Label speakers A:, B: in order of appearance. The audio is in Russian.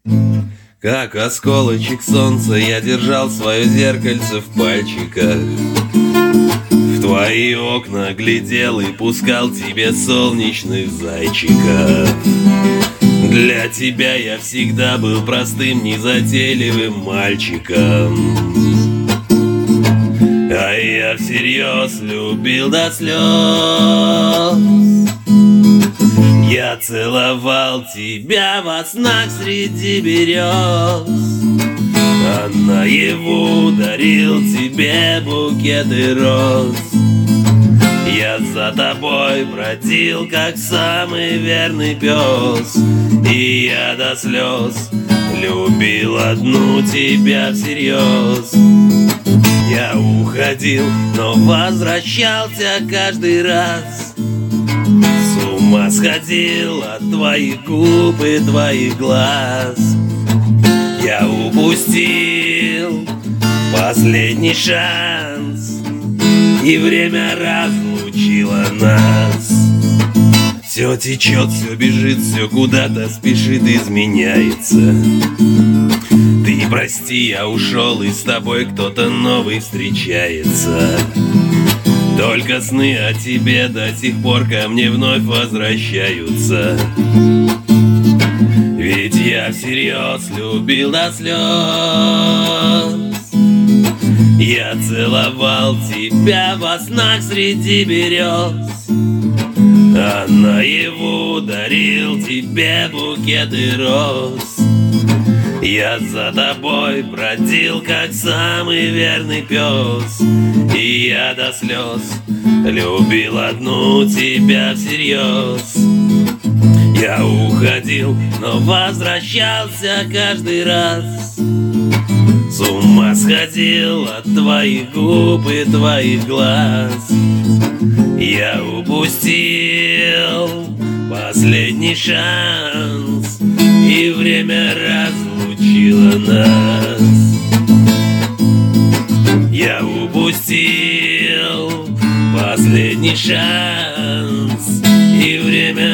A: Как осколочек солнца я держал свое зеркальце в пальчиках. В твои окна глядел и пускал тебе солнечных зайчиков. Для тебя я всегда был простым, незатейливым мальчиком. А я всерьез любил до слез. Я целовал тебя во снах среди берез, а наяву дарил тебе букеты роз. Я за тобой бродил, как самый верный пес, и я до слез любил одну тебя всерьез. Я уходил, но возвращался каждый раз. С ума сходил от твоих губ и твоих глаз. Я упустил последний шанс, и время разлучило нас. Все течет, все бежит, все куда-то спешит, изменяется. Ты прости, я ушел, и с тобой кто-то новый встречается. Только сны о тебе до сих пор ко мне вновь возвращаются. Ведь я всерьез любил до слез. Я целовал тебя во снах среди берез, а наяву дарил тебе букеты роз. Я за тобой бродил, как самый верный пес, и я до слез любил одну тебя всерьез. Я уходил, но возвращался каждый раз. С ума сходил от твоих губ и твоих глаз. Я упустил последний шанс, и время разлучило нас. Я упустил последний шанс, и время